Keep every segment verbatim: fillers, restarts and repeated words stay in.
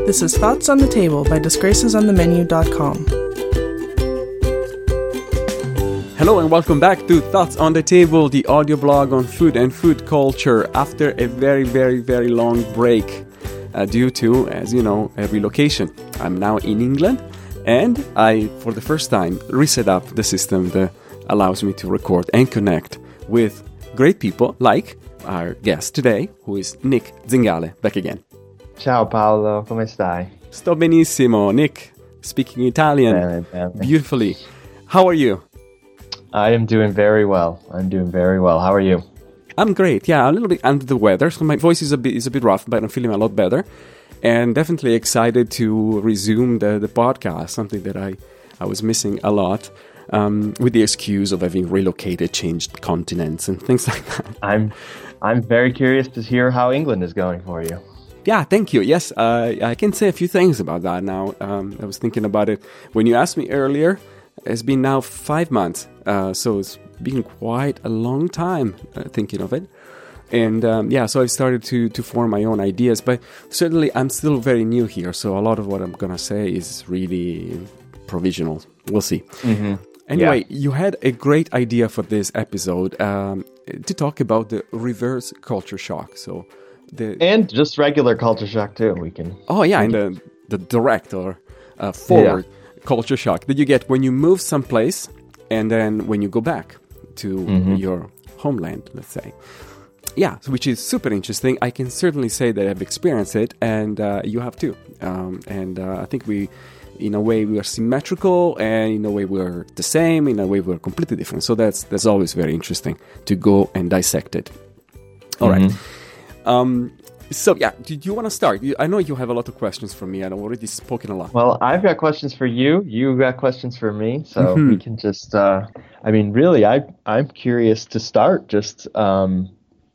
This is Thoughts on the Table by disgraces on the menu dot com. Hello and welcome back to Thoughts on the Table, the audio blog on food and food culture after a very, very, very long break uh, due to, as you know, a relocation. I'm now in England and I, for the first time, reset up the system that allows me to record and connect with great people like our guest today, who is Nick Zingale, back again. Ciao Paolo, come stai? Sto benissimo, Nick, speaking Italian Bene, bene. beautifully. How are you? I am doing very well. I'm doing very well. How are you? I'm great. Yeah, a little bit under the weather, so my voice is a bit is a bit rough, but I'm feeling a lot better, and definitely excited to resume the the podcast. Something that I I was missing a lot, um, with the excuse of having relocated, changed continents, and things like that. I'm I'm very curious to hear how England is going for you. Yeah, thank you. Yes, uh, I can say a few things about that now. Um, I was thinking about it when you asked me earlier. It's been now five months, uh, so it's been quite a long time uh, thinking of it. And um, yeah, so I started to, to form my own ideas, but certainly I'm still very new here, so a lot of what I'm going to say is really provisional. We'll see. Mm-hmm. Anyway, Yeah. you had a great idea for this episode um, to talk about the reverse culture shock. So the And just regular culture shock too. We can. Oh yeah, and the the direct or uh, forward yeah. culture shock that you get when you move someplace and then when you go back to mm-hmm. your homeland, let's say. Yeah, so which is super interesting. I can certainly say that I've experienced it, and uh, you have too. Um, and uh, I think we, in a way, we are symmetrical, and in a way we're the same. In a way we're completely different. So that's that's always very interesting to go and dissect it. All mm-hmm. right. Um, so yeah, do you want to start? I know you have a lot of questions for me. I've already spoken a lot. Well, I've got questions for you. You've got questions for me. So mm-hmm. we can just, uh, I mean, really, I, I'm curious to start just um,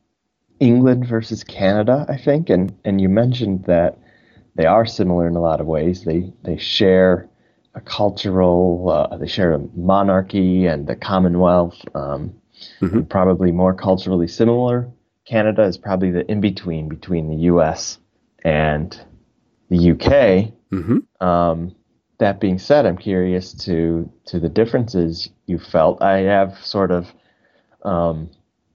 England versus Canada, I think. And, and you mentioned that they are similar in a lot of ways. They, they share a cultural, uh, they share a monarchy and the Commonwealth, um, mm-hmm. and probably more culturally similar. Canada is probably the in-between between the U S and the U K. Mm-hmm. Um, that being said, I'm curious to to the differences you felt. I have sort of um,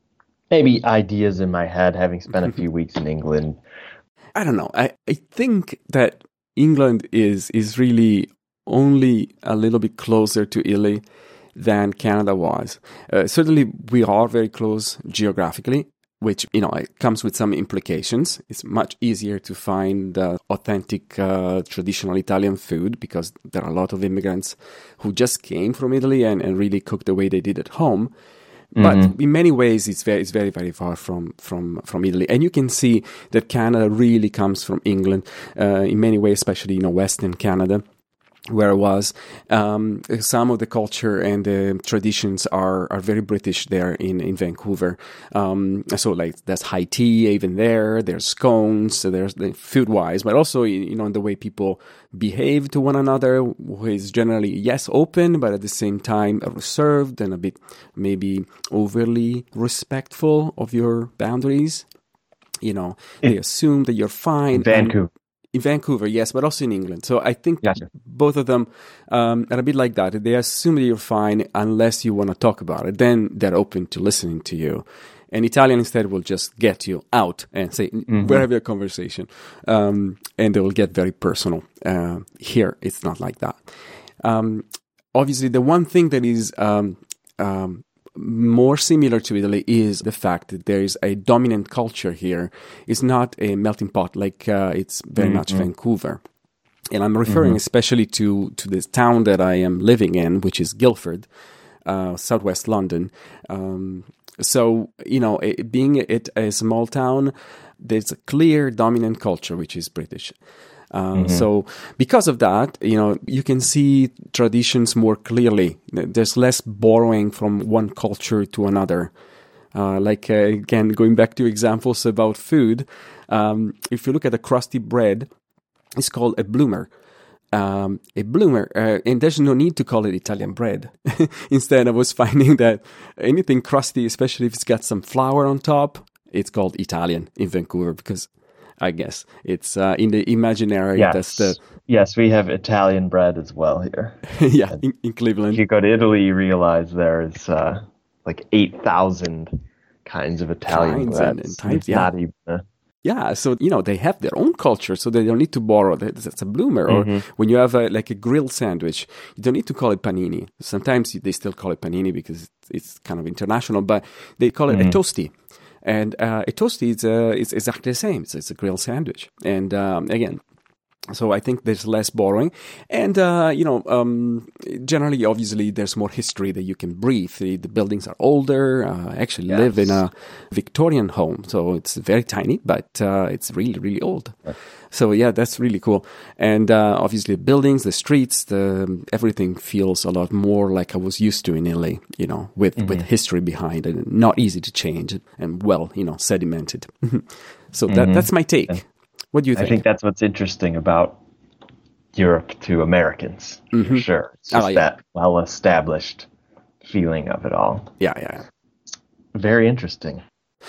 maybe ideas in my head, having spent a few weeks in England. I don't know. I, I think that England is is really only a little bit closer to Italy than Canada was. Uh, certainly, we are very close geographically, which, you know, it comes with some implications. It's much easier to find uh, authentic, uh, traditional Italian food because there are a lot of immigrants who just came from Italy and, and really cooked the way they did at home. But mm-hmm. in many ways, it's very, it's very, very far from, from, from Italy. And you can see that Canada really comes from England, uh, in many ways, especially, you know, Western Canada, where I was. Um, some of the culture and the traditions are, are very British there in, in Vancouver. Um, so like there's high tea even there, there's scones, so there's the food wise, but also, you know, in the way people behave to one another, who is generally, yes, open, but at the same time reserved and a bit maybe overly respectful of your boundaries. You know, they assume that you're fine. Vancouver. In Vancouver, yes, but also in England. So I think gotcha. both of them um, are a bit like that. They assume that you're fine unless you want to talk about it. Then they're open to listening to you. And Italian instead will just get you out and say, mm-hmm. we're having a conversation. Um, and they will get very personal. Uh, here, it's not like that. Um, obviously, the one thing that is um, um, more similar to Italy is the fact that there is a dominant culture here. It's not a melting pot like uh, it's very mm-hmm. much Vancouver. And I'm referring mm-hmm. especially to, to this town that I am living in, which is Guildford, uh, southwest London. Um, so, you know, it, being it a small town, there's a clear dominant culture, which is British. Uh, mm-hmm. So because of that, you know, you can see traditions more clearly. There's less borrowing from one culture to another. Uh, like, uh, again, going back to examples about food, um, if you look at a crusty bread, it's called a bloomer. Um, a bloomer, uh, and there's no need to call it Italian bread. Instead, I was finding that anything crusty, especially if it's got some flour on top, it's called Italian in Vancouver because I guess. It's uh, in the imaginary. Yes. That's the Yes, we have Italian bread as well here. yeah, in, in Cleveland. If you go to Italy, you realize there's uh, like eight thousand kinds of Italian Kinds bread. and- and types, It's yeah. not even a, Yeah, so, you know, they have their own culture, so they don't need to borrow. that- That's a bloomer. Or when you have a, like a grilled sandwich, you don't need to call it panini. Sometimes they still call it panini because it's kind of international, but they call it a toasty. And uh, a toasty is uh, it's exactly the same. It's, it's a grilled sandwich. And um, again, so I think there's less borrowing. And, uh, you know, um, generally, obviously, there's more history that you can breathe. The, the buildings are older. Uh, I actually Yes. live in a Victorian home, so it's very tiny, but uh, it's really, really old. So, yeah, that's really cool. And uh, obviously, the buildings, the streets, the, everything feels a lot more like I was used to in Italy, you know, with, with history behind it, and not easy to change and, well, you know, sedimented. So that, that's my take. What do you think? I think that's what's interesting about Europe to Americans, for sure. It's just Oh, yeah. that well-established feeling of it all. Yeah, yeah. Very interesting.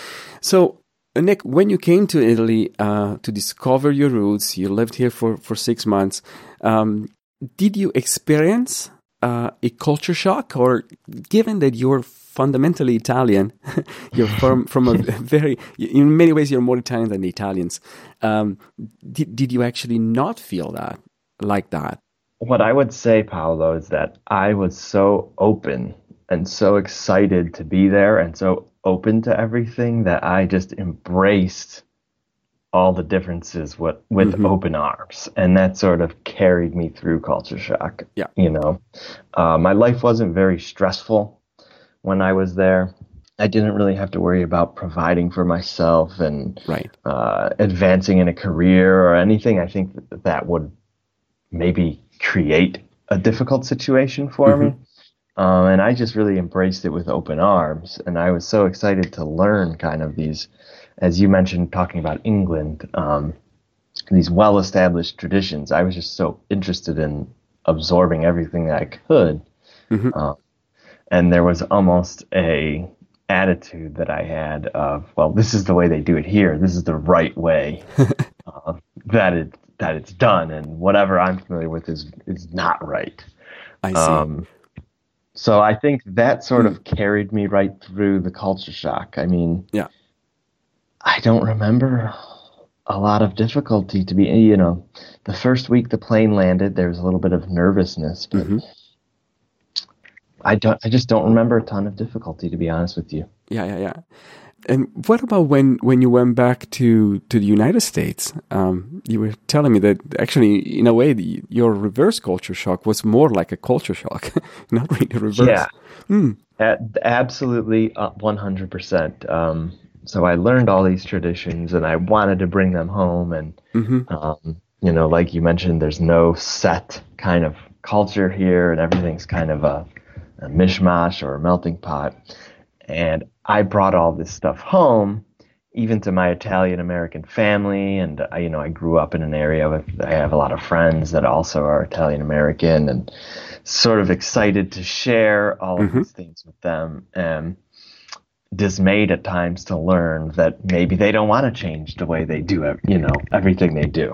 So, uh, Nick, when you came to Italy uh, to discover your roots, you lived here for, for six months. Um, did you experience uh, a culture shock? Or given that you're fundamentally Italian, you're from, from a very, in many ways, you're more Italian than the Italians. Um, did, did you actually not feel that, like that? What I would say, Paolo, is that I was so open and so excited to be there and so open to everything that I just embraced all the differences with, with Mm-hmm. open arms. And that sort of carried me through culture shock. Yeah. You know, uh, my life wasn't very stressful when I was there. I didn't really have to worry about providing for myself and Right. uh, advancing in a career or anything. I think that, that would maybe create a difficult situation for me. Um, and I just really embraced it with open arms. And I was so excited to learn kind of these, as you mentioned, talking about England, um, these well-established traditions. I was just so interested in absorbing everything that I could. Um, and there was almost a attitude that I had of, well, this is the way they do it here. This is the right way uh, that it that it's done, and whatever I'm familiar with is is not right. I see. Um, so I think that sort of carried me right through the culture shock. I mean, Yeah. I don't remember a lot of difficulty to be, you know, the first week the plane landed, there was a little bit of nervousness, but I don't, I just don't remember a ton of difficulty, to be honest with you. Yeah, yeah, yeah. And what about when, when you went back to, to the United States? Um, you were telling me that actually, in a way, the, your reverse culture shock was more like a culture shock, not really reverse. Yeah, A- absolutely, uh, one hundred percent. Um, so I learned all these traditions, and I wanted to bring them home. And um, you know, like you mentioned, there's no set kind of culture here, and everything's kind of a, a mishmash or a melting pot. And I brought all this stuff home, even to my Italian American family. And I, you know, I grew up in an area with, I have a lot of friends that also are Italian American, and sort of excited to share all of these things with them, and dismayed at times to learn that maybe they don't want to change the way they do, you know, everything they do.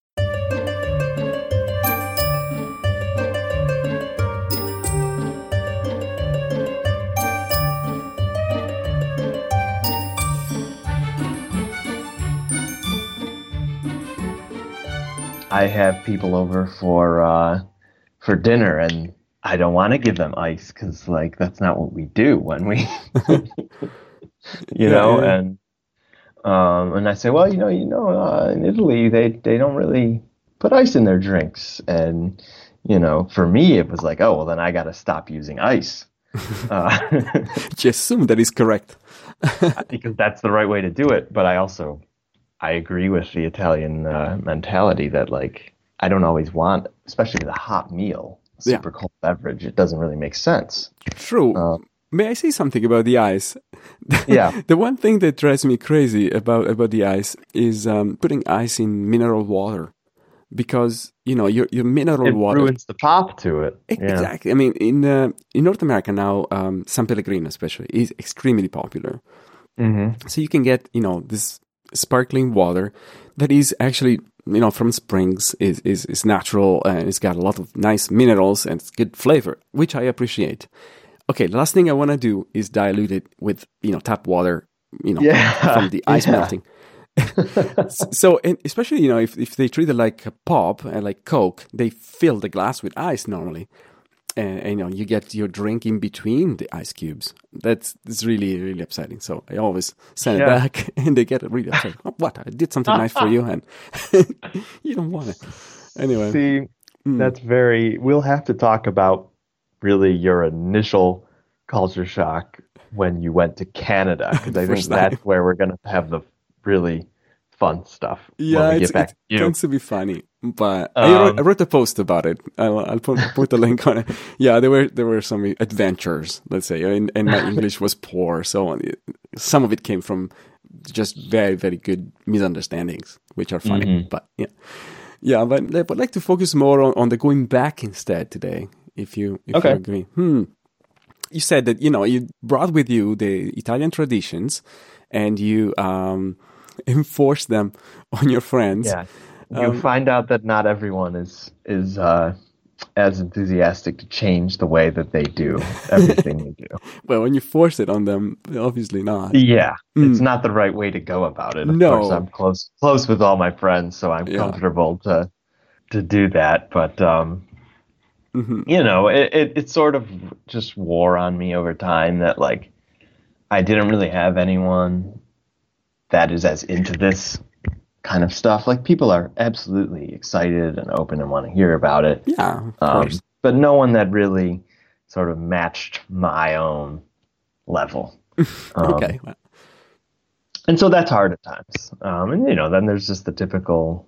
I have people over for uh, for dinner, and I don't want to give them ice because, like, that's not what we do when we, you know. yeah. And um, and I say, well, you know, you know, uh, in Italy, they they don't really put ice in their drinks, and you know, for me, it was like, oh, well, then I got to stop using ice. Uh, Just assume that is correct. because that's the right way to do it. But I also, I agree with the Italian uh, mentality that, like, I don't always want, especially with a hot meal, a Yeah. super cold beverage. It doesn't really make sense. True. Uh, May I say something about the ice? Yeah. The one thing that drives me crazy about, about the ice is um, putting ice in mineral water. Because, you know, your your mineral It water... ruins the pop to it. Ex- Yeah. Exactly. I mean, in uh, in North America now, um, San Pellegrino especially is extremely popular. Mm-hmm. So you can get, you know, this sparkling water that is actually, you know, from springs, is, is, is natural, and it's got a lot of nice minerals and it's good flavor, which I appreciate. Okay, the last thing I want to do is dilute it with, you know, tap water, you know, Yeah. from the ice Yeah. melting. So, and especially, you know, if, if they treat it like a pop and like Coke, they fill the glass with ice normally. And, and, you know, you get your drink in between the ice cubes. That's, that's really, really upsetting. So I always send Yeah. it back, and they get really upset. Oh, what? I did something nice for you, and you don't want it. Anyway. See, that's very. We'll have to talk about really your initial culture shock when you went to Canada, because I think First time. that's where we're going to have the really fun stuff Yeah, when we it's, get back it to you. tends to be funny, but I, wrote, Um, I wrote a post about it. I'll, I'll put, put a link on it. Yeah, there were there were some adventures, let's say, and, and my English was poor, so some of it came from just very very good misunderstandings, which are funny. Mm-hmm. But yeah, yeah, but I'd like to focus more on, on the going back instead today. If you if Okay. you agree, hmm. You said that, you know, you brought with you the Italian traditions, and you um, enforced them on your friends. Yeah, you Um, find out that not everyone is is uh, as enthusiastic to change the way that they do everything they do. Well, when you force it on them, obviously not. Yeah, it's not the right way to go about it. Of No. course, I'm close close with all my friends, so I'm Yeah. comfortable to to do that. But um, Mhm. you know, it, it it sort of just wore on me over time that like I didn't really have anyone that is as into this kind of stuff. Like people are absolutely excited and open and want to hear about it. Yeah, of Um, course. but no one that really sort of matched my own level. Um, Okay. Well, And so that's hard at times. Um, and, you know, then there's just the typical,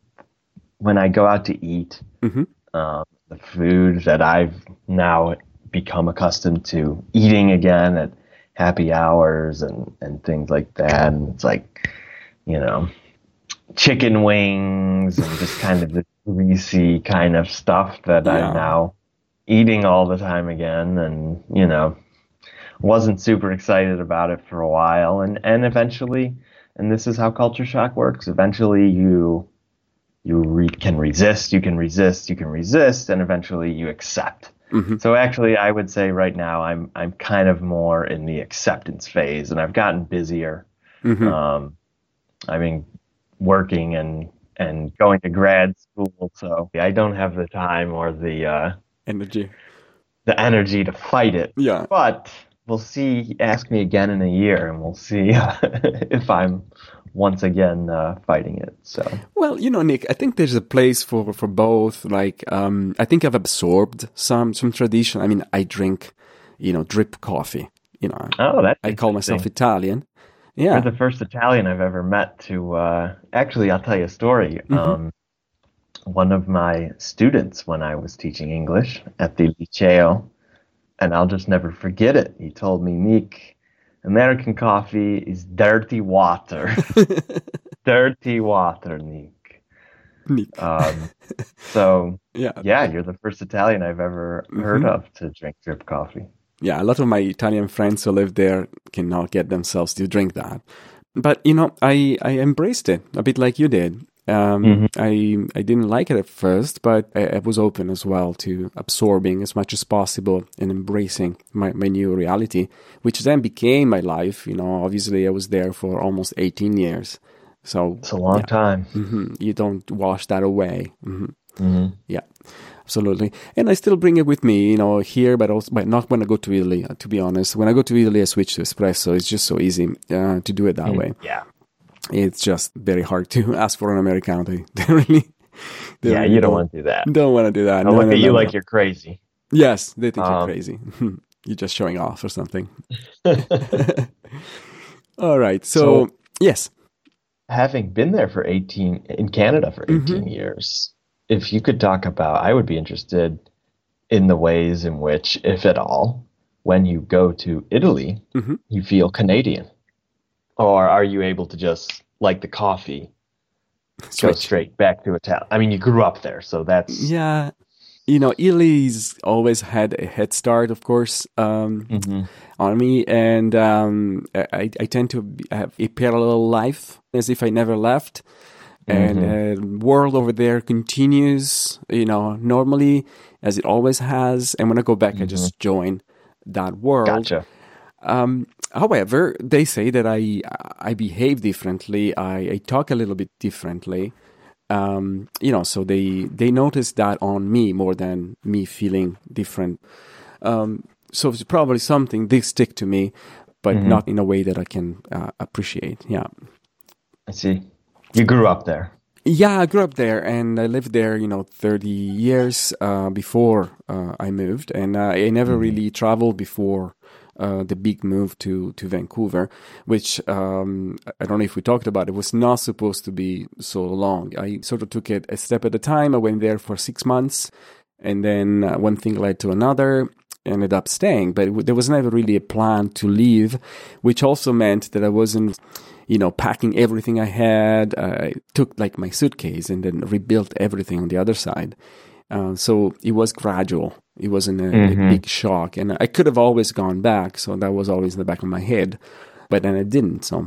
when I go out to eat, Mhm. um, the food that I've now become accustomed to eating again at happy hours and, and things like that. And it's like, you know, chicken wings and just kind of the greasy kind of stuff that Yeah. I'm now eating all the time again. And, you know, wasn't super excited about it for a while. And, and eventually, and this is how culture shock works, eventually you you re- can resist, you can resist, you can resist, and eventually you accept. Mhm. So actually, I would say right now I'm I'm kind of more in the acceptance phase, and I've gotten busier. Mhm. Um, I've been working and and going to grad school, so I don't have the time or the uh, Energy. the energy to fight it. Yeah. But we'll see. Ask me again in a year, and we'll see if I'm once again uh, fighting it. So Well, you know, Nick, I think there's a place for, for both. Like, um, I think I've absorbed some, some tradition. I mean, I drink, you know, drip coffee. You know, oh, that's I call myself interesting. Italian. Yeah. You're the first Italian I've ever met to. Uh, actually, I'll tell you a story. Mhm. Um, one of my students, when I was teaching English at the Liceo, and I'll just never forget it. He told me, Nick, American coffee is dirty water. Dirty water, Nick. Nick. Um, so, Yeah. yeah, you're the first Italian I've ever heard of to drink drip coffee. Yeah, a lot of my Italian friends who live there cannot get themselves to drink that. But, you know, I, I embraced it a bit like you did. Um, Mhm. I I didn't like it at first, but I, I was open as well to absorbing as much as possible and embracing my, my new reality, which then became my life. You know, obviously I was there for almost eighteen years. So It's a long yeah. time. Mhm. You don't wash that away. Mhm. hmm Yeah, absolutely. And I still bring it with me, you know, here, but also, but not when I go to Italy, uh, to be honest. When I go to Italy, I switch to espresso. It's just so easy uh, to do it that way. Yeah. It's just very hard to ask for an Americano. They, they really, they Yeah, really you don't want to do that. don't want to do that. I No, look no, at you no, like no. you're crazy. Yes, they think you're Um, crazy. You're just showing off or something. All right. So, So- yes. Having been there for eighteen, in Canada for eighteen years, if you could talk about, I would be interested in the ways in which, if at all, when you go to Italy, Mhm. you feel Canadian. Or are you able to just, like the coffee, go Switch. straight back to Italian? I mean, you grew up there, so that's Yeah. you know, Italy's always had a head start, of course, um, mm-hmm. on me. And um, I, I tend to have a parallel life as if I never left. And the uh, world over there continues, you know, normally as it always has. And when I go back, mm-hmm. I just join that world. Gotcha. Um, however, they say that I I behave differently. I, I talk a little bit differently. Um, you know, so they they notice that on me more than me feeling different. Um, so it's probably something they stick to me, but mm-hmm. not in a way that I can uh, appreciate. Yeah, I see. You grew up there. Yeah, I grew up there, and I lived there, you know, thirty years uh, before uh, I moved, and uh, I never mm-hmm. really traveled before uh, the big move to, to Vancouver, which um, I don't know if we talked about. It was not supposed to be so long. I sort of took it a step at a time. I went there for six months, and then uh, one thing led to another. Ended up staying, but it, there was never really a plan to leave, which also meant that I wasn't, you know, packing everything I had. I took like my suitcase and then rebuilt everything on the other side. Uh, so it was gradual. It wasn't a, mm-hmm. a big shock, and I could have always gone back. So that was always in the back of my head, but then I didn't. So.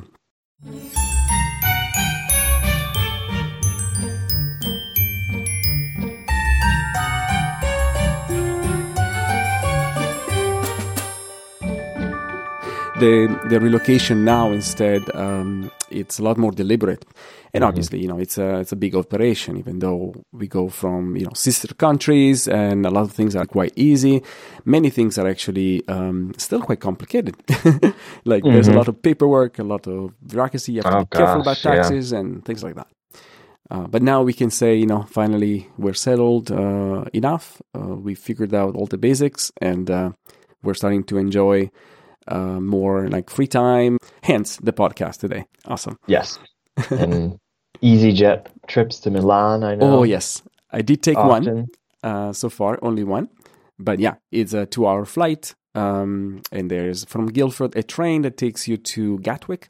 The, the relocation now instead, um, it's a lot more deliberate. And mm-hmm. obviously, you know, it's a, it's a big operation, even though we go from, you know, sister countries and a lot of things are quite easy. Many things are actually um, still quite complicated. Like mm-hmm. there's a lot of paperwork, a lot of bureaucracy. You have to oh, be gosh, careful about taxes yeah. and things like that. Uh, but now we can say, you know, finally we're settled uh, enough. Uh, we figured out all the basics, and uh, we're starting to enjoy Uh, more like free time, hence the podcast today. Awesome. Yes. And EasyJet trips to Milan, I know. Oh, yes. I did take Often. one uh, so far, only one. But yeah, it's a two-hour flight. Um, and there's from Guildford a train that takes you to Gatwick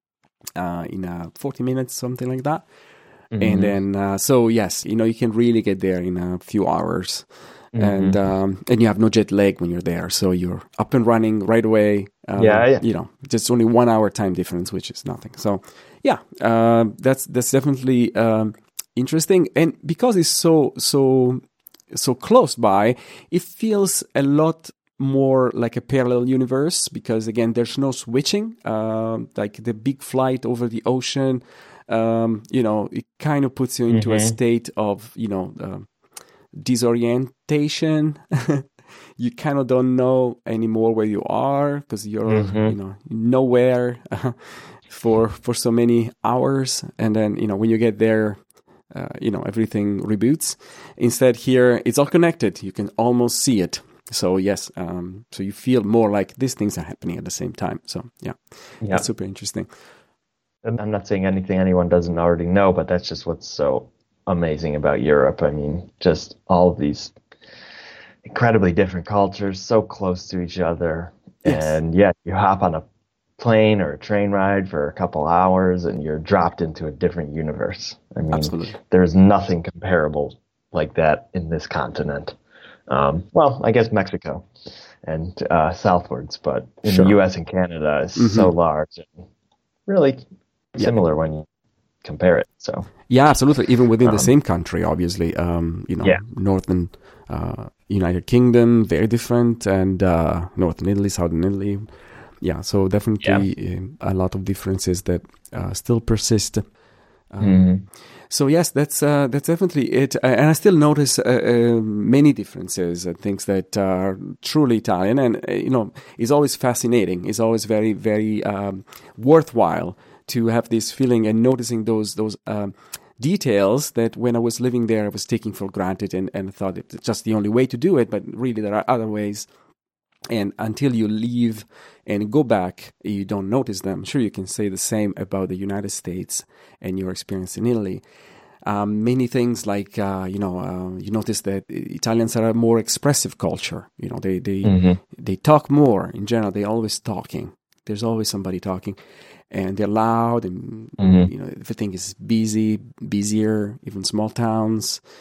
uh, in uh, forty minutes, something like that. Mm-hmm. And then, uh, so yes, you know, you can really get there in a few hours. Mm-hmm. And um, and you have no jet lag when you're there, so you're up and running right away. Um, yeah, yeah, you know, just only one hour time difference, which is nothing. So, yeah, uh, that's that's definitely um, interesting. And because it's so so so close by, it feels a lot more like a parallel universe. Because again, there's no switching. Uh, like the big flight over the ocean, um, you know, it kind of puts you into mm-hmm. a state of, you know. Uh, disorientation. You kind of don't know anymore where you are because you're mm-hmm. you know nowhere uh, for for so many hours, and then you know when you get there uh, you know everything reboots. Instead here it's all connected, you can almost see it. So yes, um, so you feel more like these things are happening at the same time. So yeah, yeah. That's super interesting. I'm not saying anything anyone doesn't already know, but that's just what's so amazing about Europe. I mean, just all of these incredibly different cultures, so close to each other. Yes. And yeah, you hop on a plane or a train ride for a couple hours and you're dropped into a different universe. I mean, Absolutely. There's nothing comparable like that in this continent. Um, well, I guess Mexico and uh, southwards, but in sure. the U S and Canada is mm-hmm. so large and really yeah. similar when you compare it. So yeah, absolutely. Even within um, the same country, obviously, um, you know, yeah. northern uh, United Kingdom, very different, and uh, northern Italy, southern Italy. Yeah, so definitely yeah. Uh, a lot of differences that uh, still persist. Um, mm-hmm. So yes, that's uh, that's definitely it. Uh, and I still notice uh, uh, many differences and things that are truly Italian, and uh, you know, it's always fascinating. It's always very, very um, worthwhile to have this feeling and noticing those those um, details that when I was living there I was taking for granted and, and thought it's just the only way to do it, but really there are other ways. And until you leave and go back, you don't notice them. I'm sure you can say the same about the United States and your experience in Italy. Um, many things like, uh, you know, uh, you notice that Italians are a more expressive culture. You know, they, they, mm-hmm. they talk more in general. They're always talking. There's always somebody talking. And they're loud, and mm-hmm. you know everything is busy, busier. Even small towns,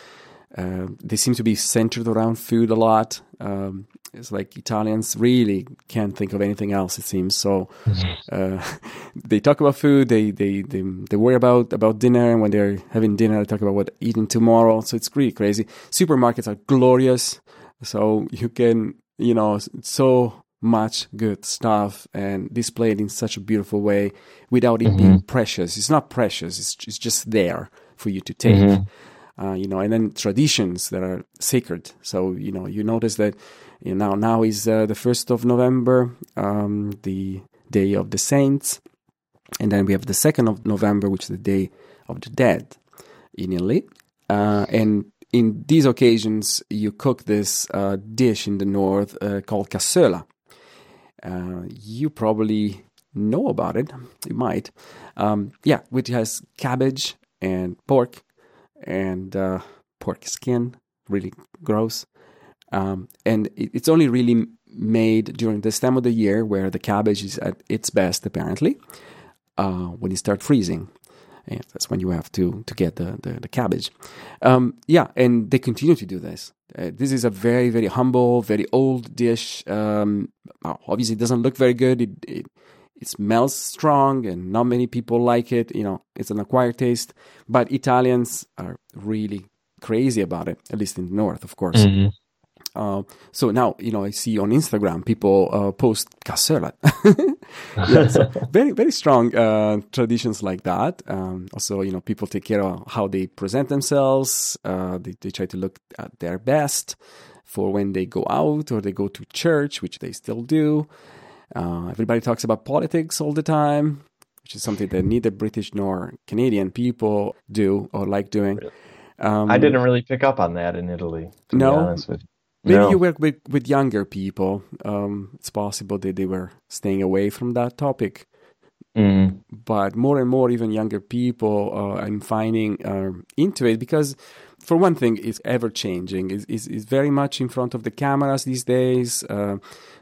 Uh, they seem to be centered around food a lot. Um, it's like Italians really can't think of anything else, it seems. So uh, they talk about food. They, they they they worry about about dinner, and when they're having dinner, they talk about what eating tomorrow. So it's really crazy. Supermarkets are glorious. So you can, you know, so much good stuff and displayed in such a beautiful way without it mm-hmm. being precious. It's not precious. It's it's just there for you to take. Mm-hmm. Uh, you know, and then traditions that are sacred. So, you know, you notice that you know, now now is uh, the first of November, um, the Day of the Saints. And then we have the second of November, which is the Day of the Dead in Italy. Uh, and in these occasions, you cook this uh, dish in the north uh, called cassola. Uh, you probably know about it. You might. Um, yeah, which has cabbage and pork. And uh, pork skin, really gross. Um, and it, it's only really made during this time of the year where the cabbage is at its best, apparently, uh, when you start freezing. And that's when you have to, to get the, the, the cabbage. Um, yeah, and they continue to do this. Uh, this is a very, very humble, very old dish. Um, obviously, it doesn't look very good. It, it It smells strong and not many people like it. You know, it's an acquired taste. But Italians are really crazy about it, at least in the north, of course. Mm-hmm. Uh, so now, you know, I see on Instagram people uh, post cassola. yeah, so very, very strong uh, traditions like that. Um, also, you know, people take care of how they present themselves. Uh, they, they try to look at their best for when they go out or they go to church, which they still do. Uh, everybody talks about politics all the time, which is something that neither British nor Canadian people do or like doing. Um, I didn't really pick up on that in Italy, to no? be honest with you. Maybe no. you work with, with younger people. Um, it's possible that they were staying away from that topic. Mm. But more and more, even younger people, uh, I'm finding uh, into it because, for one thing, it's ever-changing. It's, it's, it's very much in front of the cameras these days. Uh,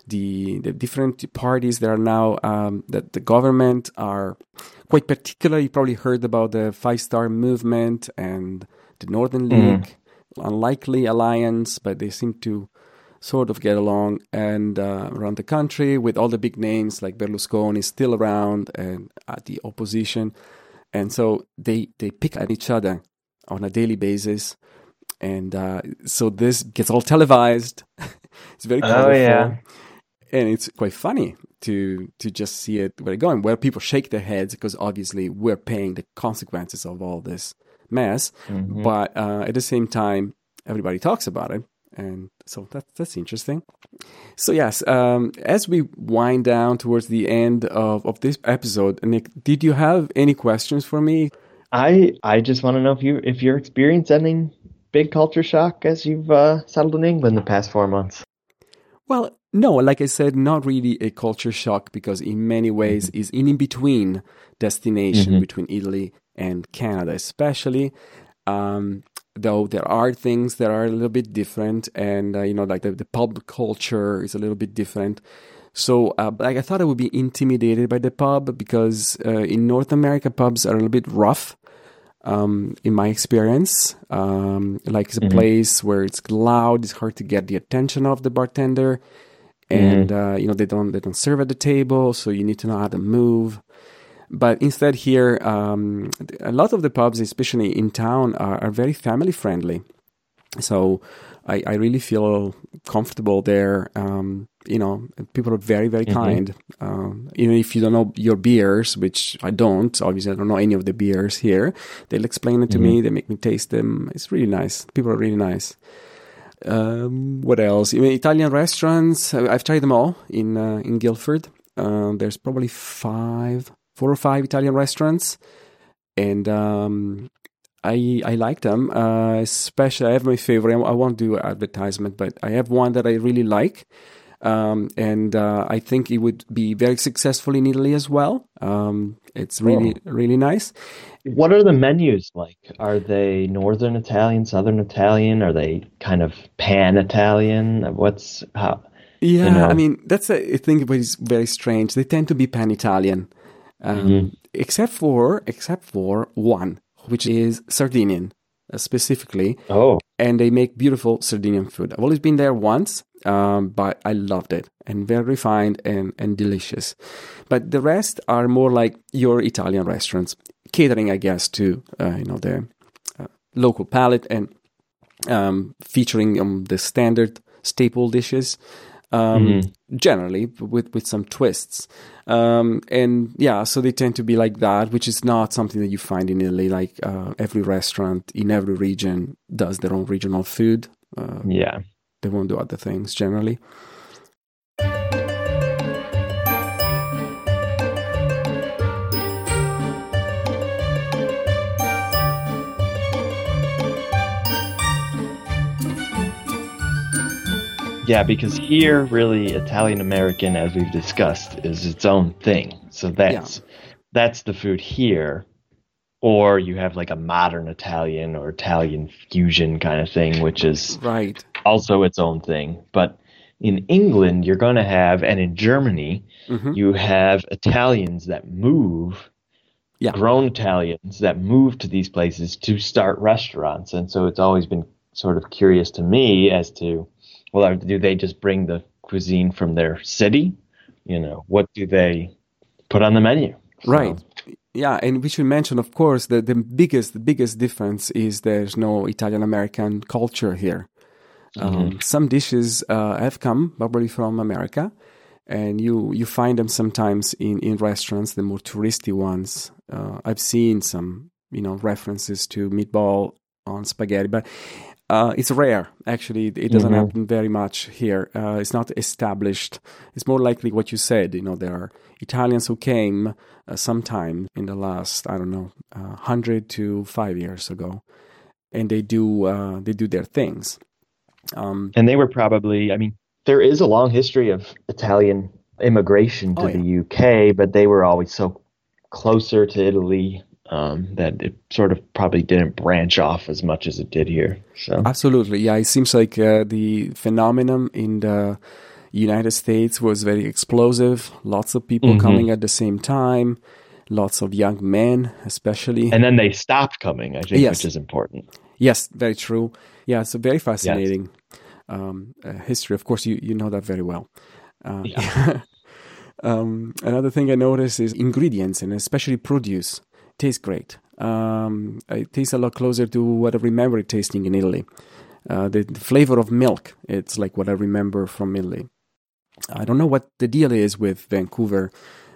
the the different parties that are now, um, that the government are quite particular. You probably heard about the Five Star Movement and the Northern League. Mm. Unlikely alliance, but they seem to sort of get along and uh, around the country with all the big names like Berlusconi still around and at the opposition. And so they, they pick at each other on a daily basis. And uh, so this gets all televised. It's very colorful. Oh, yeah. And it's quite funny to to just see it where it's going, where people shake their heads because obviously we're paying the consequences of all this mess. Mm-hmm. But uh, at the same time, everybody talks about it. And so that, that's interesting. So yes, um, as we wind down towards the end of, of this episode, Nick, did you have any questions for me? I I just want to know if you if you're experiencing any big culture shock as you've uh, settled in England the past four months. Well, no, like I said, not really a culture shock because in many ways mm-hmm. is in in-between destination mm-hmm. between Italy and Canada, especially. Um, though there are things that are a little bit different and, uh, you know, like the, the pub culture is a little bit different. So uh, like I thought I would be intimidated by the pub because uh, in North America, pubs are a little bit rough. Um, in my experience, um, like it's a mm-hmm. place where it's loud, it's hard to get the attention of the bartender, and mm-hmm. uh, you know they don't they don't serve at the table, so you need to know how to move. But instead, here, um, a lot of the pubs, especially in town, are, are very family friendly. So I, I really feel comfortable there. Um, you know, people are very, very mm-hmm. kind. Um, even if you don't know your beers, which I don't, obviously I don't know any of the beers here, they'll explain it to mm-hmm. me. They make me taste them. It's really nice. People are really nice. Um, what else? I mean, Italian restaurants, I've tried them all in uh, in Guildford. Uh, there's probably five, four or five Italian restaurants. And um, I I like them, uh, especially I have my favorite. I won't do advertisement, but I have one that I really like, um, and uh, I think it would be very successful in Italy as well. Um, it's really oh. really nice. What are the menus like? Are they Northern Italian, Southern Italian? Are they kind of pan-Italian? What's how? Yeah, you know? I mean that's a thing that is very strange. They tend to be pan-Italian, um, mm-hmm. except for except for one, which is Sardinian. uh, specifically. Oh, And they make beautiful Sardinian food. I've always been there once, um, but I loved it, and very refined and, and delicious. But the rest are more like your Italian restaurants, catering, I guess, to uh, you know the uh, local palate and um, featuring um, the standard staple dishes. Um, mm-hmm. Generally with, with some twists. Um, and yeah, so they tend to be like that, which is not something that you find in Italy. Like uh, every restaurant in every region does their own regional food. Uh, yeah. They won't do other things generally. Yeah, because here, really, Italian American, as we've discussed, is its own thing. So that's yeah. that's the food here. Or you have like a modern Italian or Italian fusion kind of thing, which is right. also its own thing. But in England, you're going to have, and in Germany, mm-hmm. you have Italians that move, yeah. grown Italians that move to these places to start restaurants. And so it's always been sort of curious to me as to, well, do they just bring the cuisine from their city? You know, what do they put on the menu? So. Right. Yeah, and we should mention, of course, that the biggest, the biggest difference is there's no Italian-American culture here. Mm-hmm. Um, some dishes uh, have come probably from America, and you, you find them sometimes in, in restaurants, the more touristy ones. Uh, I've seen some, you know, references to meatball on spaghetti, but Uh, it's rare, actually. It doesn't mm-hmm. happen very much here. Uh, it's not established. It's more likely what you said. You know, there are Italians who came uh, sometime in the last, I don't know, uh, one hundred to five years ago, and they do uh, they do their things. Um, and they were probably, I mean, there is a long history of Italian immigration to oh, yeah. the U K, but they were always so closer to Italy. Um, that it sort of probably didn't branch off as much as it did here. So absolutely, yeah. It seems like uh, the phenomenon in the United States was very explosive. Lots of people mm-hmm. coming at the same time. Lots of young men, especially. And then they stopped coming, I think, yes. which is important. Yes, very true. Yeah, it's a very fascinating yes. um, uh, history. Of course, you, you know that very well. Uh, yeah. um, another thing I noticed is ingredients, and especially produce. Tastes great. Um, it tastes a lot closer to what I remember it tasting in Italy. Uh, the, the flavor of milk, it's like what I remember from Italy. I don't know what the deal is with Vancouver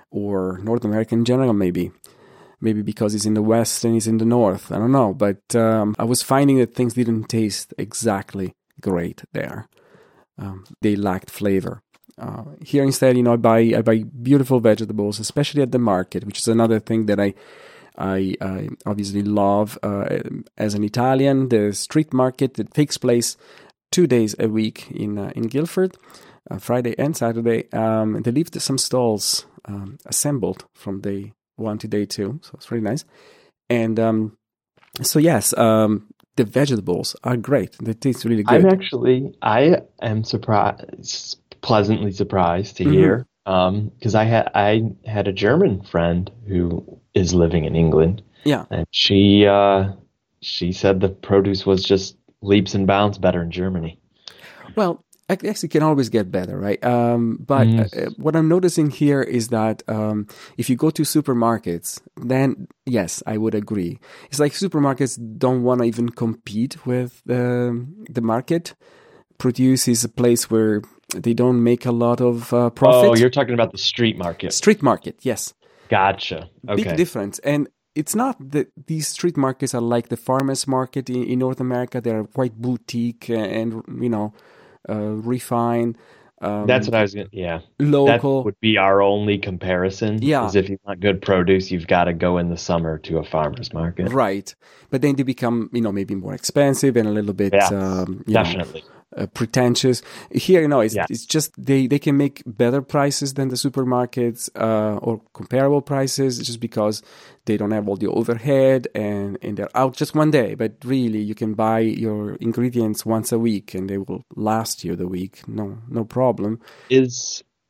or North America in general, maybe. Maybe because it's in the west and it's in the north. I don't know. But um, I was finding that things didn't taste exactly great there. Um, they lacked flavor. Uh, here instead, you know, I buy, I buy beautiful vegetables, especially at the market, which is another thing that I... I, I obviously love uh, as an Italian the street market that takes place two days a week in uh, in Guildford, uh, Friday and Saturday. Um, and they leave some stalls um, assembled from day one to day two, so it's really nice. And um, so yes, um, the vegetables are great. They taste really good. I'm actually I am surprised, pleasantly surprised to mm-hmm. hear. Because um, I had I had a German friend who is living in England, yeah, and she uh, she said the produce was just leaps and bounds better in Germany. Well, I guess it can always get better, right? Um, but mm. uh, what I'm noticing here is that um, if you go to supermarkets, then yes, I would agree. It's like supermarkets don't want to even compete with the the market. Produce is a place where they don't make a lot of uh, profit. Oh, you're talking about the street market. Street market, yes. Gotcha. Okay. Big difference. And it's not that these street markets are like the farmers market in, in North America. They're quite boutique and, you know, uh, refined. Um, That's what I was going to, yeah. Local. That would be our only comparison. Yeah. Because if you want good produce, you've got to go in the summer to a farmer's market. Right. But then they become, you know, maybe more expensive and a little bit, yeah, um, you definitely. know, Uh, pretentious. Here, you know, it's, yeah. it's just they, they can make better prices than the supermarkets uh, or comparable prices just because they don't have all the overhead and, and they're out just one day. But really, you can buy your ingredients once a week and they will last you the week. No, no problem. Is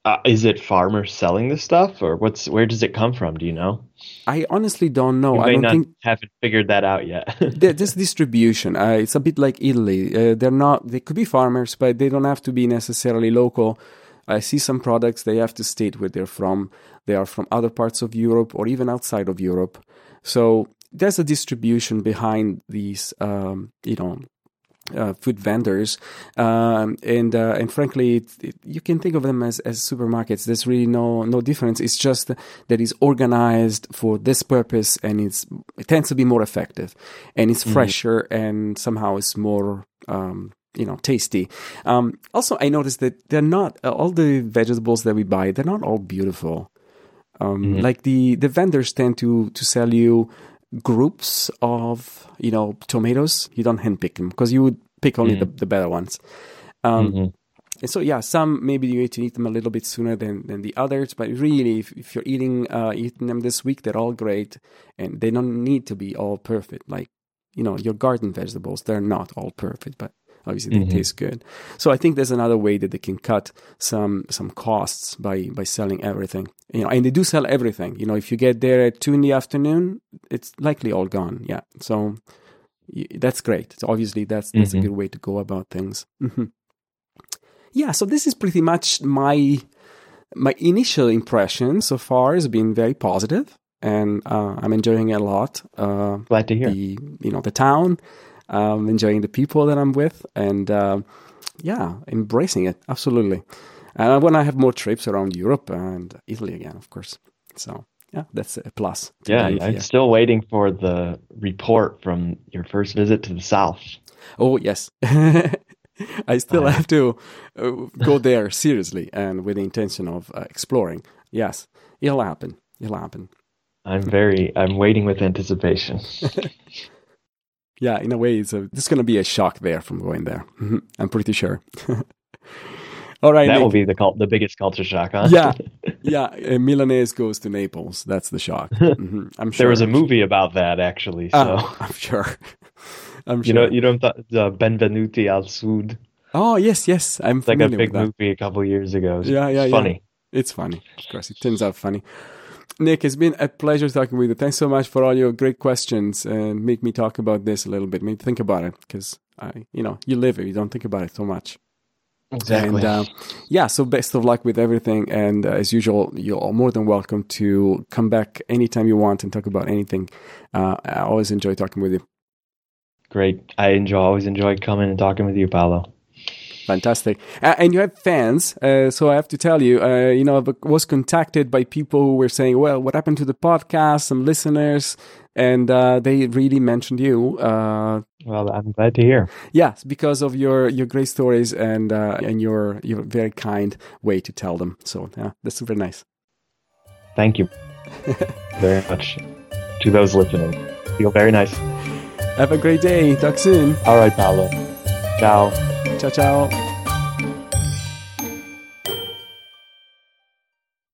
uh, is it farmers selling the stuff, or what's where does it come from? Do you know? I honestly don't know. You I may don't not think haven't figured that out yet. there- this distribution. Uh, it's a bit like Italy. Uh, they're not. They could be farmers, but they don't have to be necessarily local. I see some products they have to state where they're from. They are from other parts of Europe or even outside of Europe. So there's a distribution behind these, um, you know, uh, food vendors, um, and uh, and frankly, it, it, you can think of them as, as supermarkets. There's really no no difference. It's just that it's organized for this purpose, and it's it tends to be more effective, and it's fresher, mm-hmm. and somehow it's more. Um, you know, tasty. Um, also, I noticed that they're not, uh, all the vegetables that we buy, they're not all beautiful. Um, mm-hmm. Like the, the vendors tend to, to sell you groups of, you know, tomatoes. You don't handpick them because you would pick only mm-hmm. the, the better ones. Um, mm-hmm. And so, yeah, some maybe you need to eat them a little bit sooner than, than the others, but really, if, if you're eating, uh, eating them this week, they're all great and they don't need to be all perfect. Like, you know, your garden vegetables, they're not all perfect, but obviously, they mm-hmm. taste good. So I think there's another way that they can cut some some costs by by selling everything. You know, and they do sell everything. You know, if you get there at two in the afternoon, it's likely all gone. Yeah, so y- that's great. So obviously, that's that's mm-hmm. a good way to go about things. Mm-hmm. Yeah. So this is pretty much my my initial impression so far has been very positive, and uh, I'm enjoying it a lot. Uh, Glad to hear. The you know the town. Um, enjoying the people that I'm with, and uh, yeah, embracing it absolutely. And I want to have more trips around Europe and Italy again, of course. So yeah, that's a plus. Yeah, I'm here. Still waiting for the report from your first visit to the south. Oh yes, I still uh, have to uh, go there seriously and with the intention of uh, exploring. Yes, it'll happen. It'll happen. I'm very. I'm waiting with anticipation. Yeah, in a way, it's a, there's going to be a shock there from going there. Mm-hmm. I'm pretty sure. All right, that Nick. will be the cult, the biggest culture shock, huh? Yeah, yeah. A Milanese goes to Naples. That's the shock. Mm-hmm. I'm sure. There was a movie about that, actually. So uh, I'm sure. I'm you sure. know, you know, the uh, Benvenuti al Sud. Oh yes, yes. I'm it's like a big with that. movie a couple of years ago. It's, yeah, yeah, it's yeah. funny. It's funny. Of course, it turns out funny. Nick, it's been a pleasure talking with you. Thanks so much for all your great questions and make me talk about this a little bit. Make me think about it because I, you know, you live it. You don't think about it so much. Exactly. And uh, yeah, so best of luck with everything. And uh, as usual, you're more than welcome to come back anytime you want and talk about anything. Uh, I always enjoy talking with you. Great. I enjoy always enjoy coming and talking with you, Paolo. Fantastic. Uh, and you have fans. Uh, so I have to tell you, uh, you know, I was contacted by people who were saying, well, what happened to the podcast? Some listeners. And uh, they really mentioned you. Uh, well, I'm glad to hear. Yes, because of your, your great stories and uh, and your your very kind way to tell them. So yeah, that's super nice. Thank you very much to those listening. Feel very nice. Have a great day. Talk soon. All right, Paolo. Ciao. Ciao, ciao.